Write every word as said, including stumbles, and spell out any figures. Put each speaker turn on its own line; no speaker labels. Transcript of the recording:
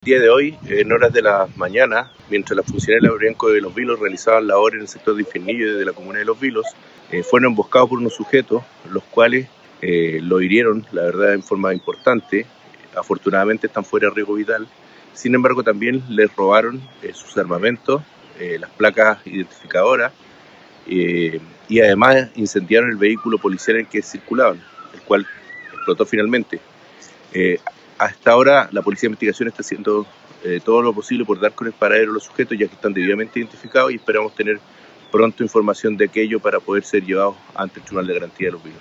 El día de hoy, en horas de la mañana, mientras las funcionarias de la Providencia de Los Vilos realizaban labores en el sector de Infiernillo de la comuna de Los Vilos, eh, fueron emboscados por unos sujetos, los cuales eh, lo hirieron, la verdad, en forma importante. Afortunadamente están fuera de riesgo vital. Sin embargo, también les robaron eh, sus armamentos, eh, las placas identificadoras, eh, y además incendiaron el vehículo policial en que circulaban, el cual explotó finalmente. Eh, hasta ahora la Policía de Investigación está haciendo eh, todo lo posible por dar con el paradero de los sujetos, ya que están debidamente identificados, y esperamos tener pronto información de aquello para poder ser llevados ante el Tribunal de Garantía de Los Vilos.